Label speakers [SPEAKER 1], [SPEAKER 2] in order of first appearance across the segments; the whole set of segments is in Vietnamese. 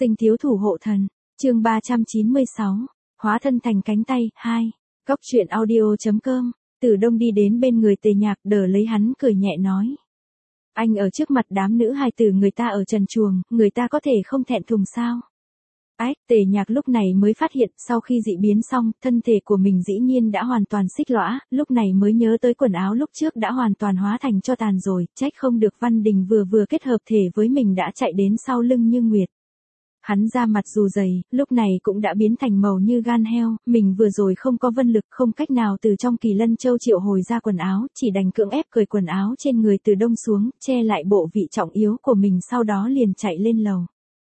[SPEAKER 1] Sinh thiếu thủ hộ thần, chương 396, hóa thân thành cánh tay, 2. Cóc truyện audio.com, Từ Đông đi đến bên người Tề Nhạc đỡ lấy hắn cười nhẹ nói. Anh ở trước mặt đám nữ hài tử người ta ở trần truồng, người ta có thể không thẹn thùng sao? Ách, Tề Nhạc lúc này mới phát hiện sau khi dị biến xong, thân thể của mình dĩ nhiên đã hoàn toàn xích lõa, lúc này mới nhớ tới quần áo lúc trước đã hoàn toàn hóa thành cho tàn rồi, trách không được Văn Đình vừa kết hợp thể với mình đã chạy đến sau lưng như nguyệt. Hắn da mặt dù dày, lúc này cũng đã biến thành màu như gan heo, mình vừa rồi không có vân lực không cách nào từ trong Kỳ Lân Châu triệu hồi ra quần áo, chỉ đành cưỡng ép cởi quần áo trên người Từ Đông xuống, che lại bộ vị trọng yếu của mình sau đó liền chạy lên lầu.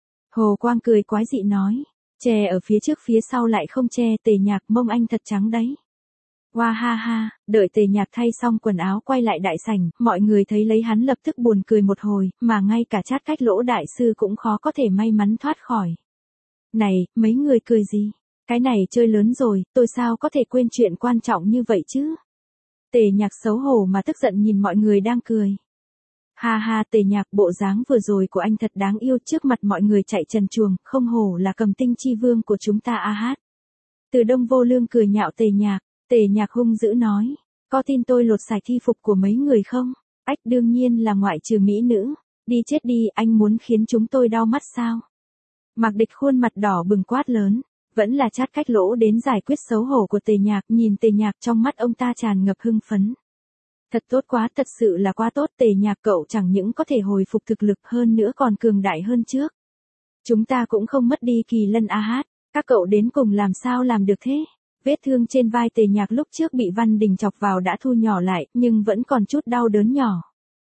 [SPEAKER 1] Hồ Quang cười quái dị nói, che ở phía trước phía sau lại không che, Tề Nhạc mông anh thật trắng đấy. Hoa ha ha, đợi Tề Nhạc thay xong quần áo quay lại đại sảnh, mọi người thấy lấy hắn lập tức buồn cười một hồi, mà ngay cả Chát Cách Lỗ đại sư cũng khó có thể may mắn thoát khỏi. Này, mấy người cười gì? Cái này chơi lớn rồi, tôi sao có thể quên chuyện quan trọng như vậy chứ? Tề Nhạc xấu hổ mà tức giận nhìn mọi người đang cười. Ha ha, Tề Nhạc, bộ dáng vừa rồi của anh thật đáng yêu, trước mặt mọi người chạy trần truồng, không hổ là Cầm Tinh chi vương của chúng ta a hát. Từ Đông vô lương cười nhạo Tề Nhạc. Tề Nhạc hung dữ nói, có tin tôi lột sạch thi phục của mấy người không? Ách, đương nhiên là ngoại trừ mỹ nữ. Đi chết đi, anh muốn khiến chúng tôi đau mắt sao? Mạc Địch khuôn mặt đỏ bừng quát lớn, vẫn là Chát Cách Lỗ đến giải quyết xấu hổ của Tề Nhạc, nhìn Tề Nhạc trong mắt ông ta tràn ngập hưng phấn. Thật tốt quá, thật sự là quá tốt, Tề Nhạc cậu chẳng những có thể hồi phục thực lực hơn nữa còn cường đại hơn trước. Chúng ta cũng không mất đi Kỳ Lân a hát, các cậu đến cùng làm sao làm được thế? Vết thương trên vai Tề Nhạc lúc trước bị Văn Đình chọc vào đã thu nhỏ lại, nhưng vẫn còn chút đau đớn nhỏ.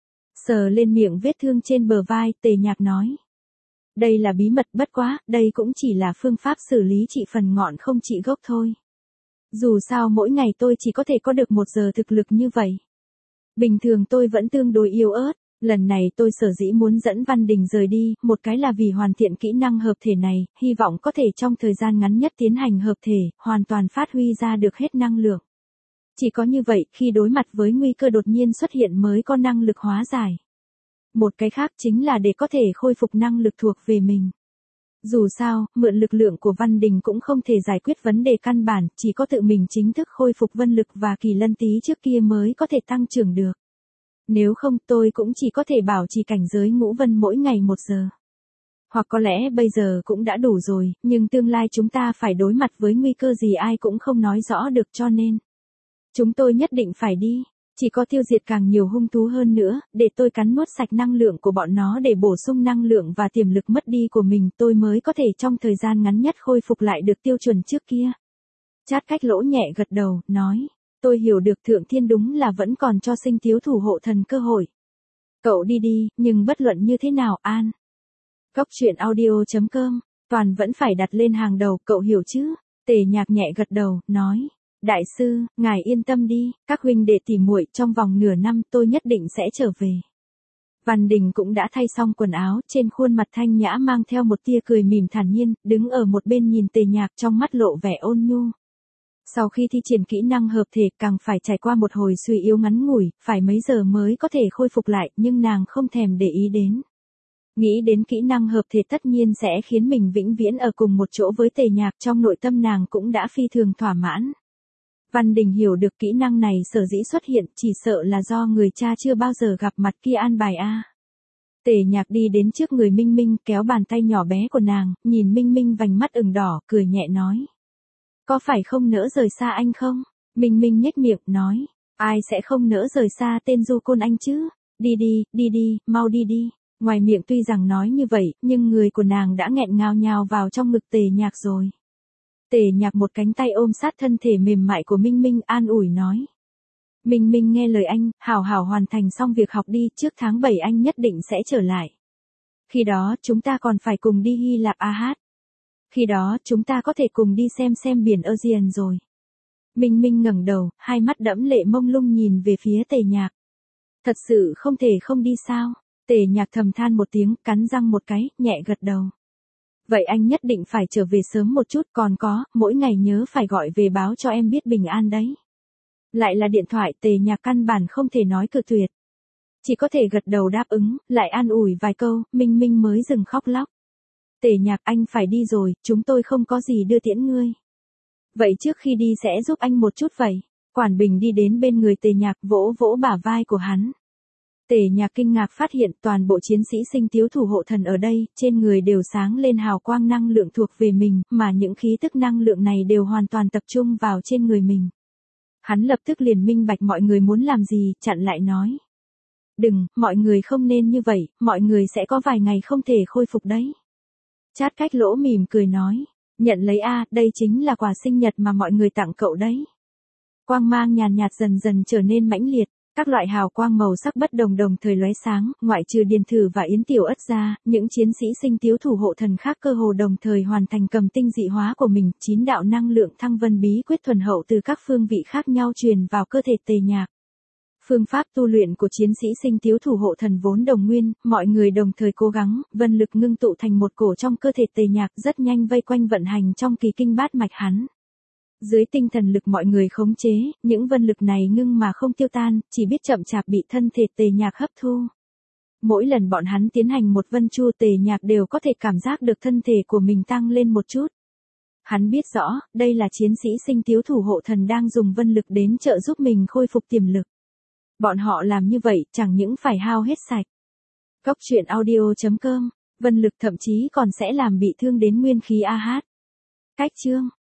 [SPEAKER 1] Sờ lên miệng vết thương trên bờ vai, Tề Nhạc nói. Đây là bí mật, bất quá, đây cũng chỉ là phương pháp xử lý trị phần ngọn không trị gốc thôi. Dù sao mỗi ngày tôi chỉ có thể có được 1 giờ thực lực như vậy. Bình thường tôi vẫn tương đối yếu ớt. Lần này tôi sở dĩ muốn dẫn Văn Đình rời đi, một cái là vì hoàn thiện kỹ năng hợp thể này, hy vọng có thể trong thời gian ngắn nhất tiến hành hợp thể, hoàn toàn phát huy ra được hết năng lượng. Chỉ có như vậy, khi đối mặt với nguy cơ đột nhiên xuất hiện mới có năng lực hóa giải. Một cái khác chính là để có thể khôi phục năng lực thuộc về mình. Dù sao, mượn lực lượng của Văn Đình cũng không thể giải quyết vấn đề căn bản, chỉ có tự mình chính thức khôi phục vân lực và Kỳ Lân Tý trước kia mới có thể tăng trưởng được. Nếu không tôi cũng chỉ có thể bảo trì cảnh giới ngũ vân mỗi ngày 1 giờ. Hoặc có lẽ bây giờ cũng đã đủ rồi, nhưng tương lai chúng ta phải đối mặt với nguy cơ gì ai cũng không nói rõ được cho nên. Chúng tôi nhất định phải đi, chỉ có tiêu diệt càng nhiều hung thú hơn nữa, để tôi cắn nuốt sạch năng lượng của bọn nó để bổ sung năng lượng và tiềm lực mất đi của mình tôi mới có thể trong thời gian ngắn nhất khôi phục lại được tiêu chuẩn trước kia. Chát Cách Lỗ nhẹ gật đầu, nói. Tôi hiểu được Thượng Thiên đúng là vẫn còn cho Sinh thiếu thủ hộ thần cơ hội. Cậu đi đi, nhưng bất luận như thế nào an. Cóc truyện audio.com, toàn vẫn phải đặt lên hàng đầu, cậu hiểu chứ? Tề Nhạc nhẹ gật đầu, nói. Đại sư, ngài yên tâm đi, các huynh đệ tỉ muội trong vòng nửa năm tôi nhất định sẽ trở về. Văn Đình cũng đã thay xong quần áo, trên khuôn mặt thanh nhã mang theo một tia cười mỉm thản nhiên, đứng ở một bên nhìn Tề Nhạc trong mắt lộ vẻ ôn nhu. Sau khi thi triển kỹ năng hợp thể càng phải trải qua một hồi suy yếu ngắn ngủi, phải mấy giờ mới có thể khôi phục lại, nhưng nàng không thèm để ý đến. Nghĩ đến kỹ năng hợp thể tất nhiên sẽ khiến mình vĩnh viễn ở cùng một chỗ với Tề Nhạc, trong nội tâm nàng cũng đã phi thường thỏa mãn. Văn Đình hiểu được kỹ năng này sở dĩ xuất hiện, chỉ sợ là do người cha chưa bao giờ gặp mặt kia an bài a. Tề Nhạc đi đến trước người Minh Minh, kéo bàn tay nhỏ bé của nàng, nhìn Minh Minh vành mắt ửng đỏ, cười nhẹ nói. Có phải không nỡ rời xa anh không? Minh Minh nhếch miệng, nói. Ai sẽ không nỡ rời xa tên Du Côn anh chứ? Đi đi, mau đi đi. Ngoài miệng tuy rằng nói như vậy, nhưng người của nàng đã nghẹn ngào nhào vào trong ngực Tề Nhạc rồi. Tề Nhạc một cánh tay ôm sát thân thể mềm mại của Minh Minh an ủi nói. Minh Minh nghe lời anh, hảo hảo hoàn thành xong việc học đi, trước tháng 7 anh nhất định sẽ trở lại. Khi đó chúng ta còn phải cùng đi Hy Lạp a hát. Khi đó chúng ta có thể cùng đi xem biển Aegean rồi. Minh Minh ngẩng đầu, hai mắt đẫm lệ mông lung nhìn về phía Tề Nhạc. Thật sự không thể không đi sao? Tề Nhạc thầm than một tiếng, cắn răng một cái, nhẹ gật đầu. Vậy anh nhất định phải trở về sớm một chút, còn có, mỗi ngày nhớ phải gọi về báo cho em biết bình an đấy. Lại là điện thoại, Tề Nhạc căn bản không thể nói cự tuyệt. Chỉ có thể gật đầu đáp ứng, lại an ủi vài câu, Minh Minh mới dừng khóc lóc. Tề Nhạc, anh phải đi rồi, chúng tôi không có gì đưa tiễn ngươi. Vậy trước khi đi sẽ giúp anh một chút vậy. Quản Bình đi đến bên người Tề Nhạc vỗ vỗ bả vai của hắn. Tề Nhạc kinh ngạc phát hiện toàn bộ chiến sĩ Sinh Tiếu Thủ Hộ Thần ở đây, trên người đều sáng lên hào quang năng lượng thuộc về mình, mà những khí tức năng lượng này đều hoàn toàn tập trung vào trên người mình. Hắn lập tức liền minh bạch mọi người muốn làm gì, chặn lại nói. Đừng, mọi người không nên như vậy, mọi người sẽ có vài ngày không thể khôi phục đấy. Chát Cách Lỗ mỉm cười nói, nhận lấy a, đây chính là quà sinh nhật mà mọi người tặng cậu đấy. Quang mang nhàn nhạt dần dần trở nên mãnh liệt, các loại hào quang màu sắc bất đồng đồng thời lóe sáng, ngoại trừ Điền Thử và Yến Tiểu Ất ra, những chiến sĩ Sinh Tiếu Thủ Hộ Thần khác cơ hồ đồng thời hoàn thành cầm tinh dị hóa của mình, 9 đạo năng lượng thăng vân bí quyết thuần hậu từ các phương vị khác nhau truyền vào cơ thể Tề Nhạc. Phương pháp tu luyện của chiến sĩ Sinh Tiếu Thủ Hộ Thần vốn đồng nguyên, mọi người đồng thời cố gắng, vân lực ngưng tụ thành một cổ trong cơ thể Tề Nhạc rất nhanh vây quanh vận hành trong kỳ kinh bát mạch hắn. Dưới tinh thần lực mọi người khống chế, những vân lực này ngưng mà không tiêu tan, chỉ biết chậm chạp bị thân thể Tề Nhạc hấp thu. Mỗi lần bọn hắn tiến hành một vân chu Tề Nhạc đều có thể cảm giác được thân thể của mình tăng lên một chút. Hắn biết rõ, đây là chiến sĩ Sinh Tiếu Thủ Hộ Thần đang dùng vân lực đến trợ giúp mình khôi phục tiềm lực. Bọn họ làm như vậy chẳng những phải hao hết sạch. Cốc truyện audio.com, vân lực thậm chí còn sẽ làm bị thương đến nguyên khí AH. Cách chương